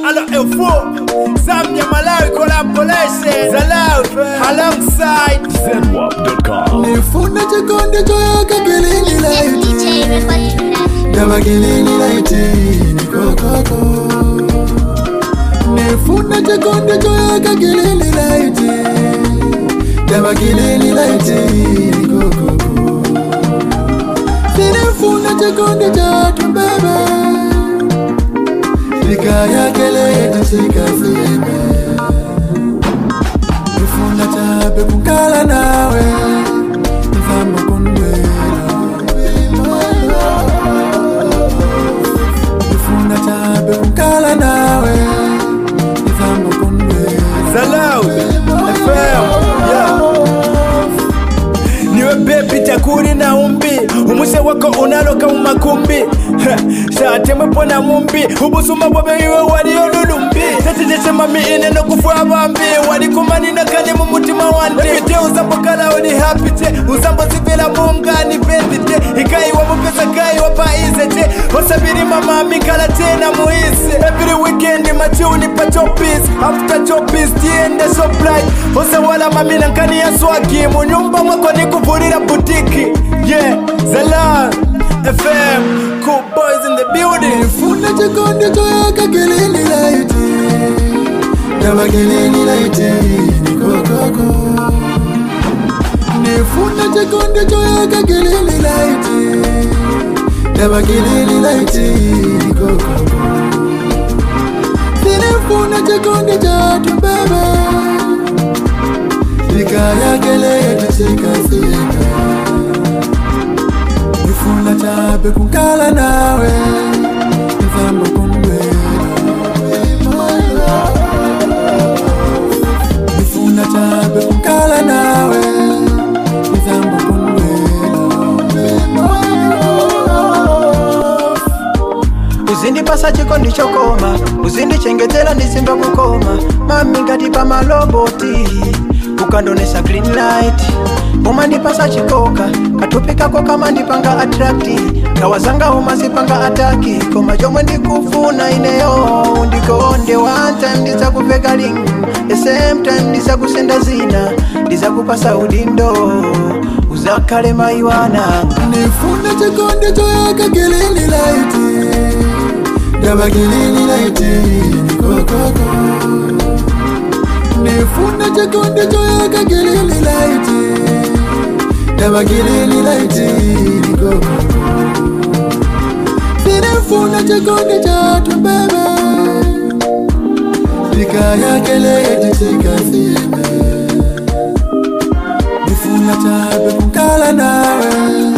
Alo F4 Zambia Malawi collaboration Zalawi alongside Zenwap.com. Nifuna chikonde choyaka kilini laiti Dama kilini laiti Nikokoko Nifuna chikonde choyaka kilini laiti Dama kilini laiti Nikokoko Nifuna chikonde chatu bebe Nikaya kelete sikazime Nifuna chabe kukala nawe Nifamba kunwela Nifuna chabe kukala nawe Nifamba kunwela Zalawi FM yeah. Niwe baby takuri na umbi Umuse wako unaloka umakumbi Shatemwe pona mumbi Ubusuma bwabe iwe wali olulumbi Tatitese mami ine no kufu abambi Wali kumani na kani mumutima wandi Ekite uzambo kala oni happy te Uzambo sivela munga ni bendi te Ikai wa mupesa kai wa paize te Osabiri mama mikala tena muhisi Every weekend machuni pa chopis After chopis tiende supply Osa wala mami na nkani ya swagi Munyumba mwako ni kuvurira butiki Yeah, Zala FM, cool boys in the building. Nifuna chikonde choyaka kilini laiti Dama kilini laiti Nikokoko Nifuna chikonde choyaka kilini laiti Dama kilini laiti Nikokoko Nifuna chikonde chatu bebe Nikaya kelete sikazime Nifuna chabe kukala nawe Nifamba kunwela Nifuna chabe kukala nawe Nifamba kunwela Uzindi pasa chiko ndichokoma Uzindi chengetela ndisimba kukoma Mami ngati pa maloboti Ukandonesha green light Umandi pasa chikoka Katupika kwa kama ndipanga attracti Kawazanga umazipanga ataki Koma jomwe ndikufuna ineyo Ndikonde one time ndiza kupeka ring The same time ndiza kusenda zina Ndiza kupasa udindo Uzakale maiwana Nifuna chikonde choyaka kilini laiti Dama kilini laiti Nikokoko Nifuna chikonde choyaka kilini laiti Dama kilini laiti Nikokoko Nifuna chikonde chatu bebe Nikaya kelete sikazime Nifuna chabe kukala nawe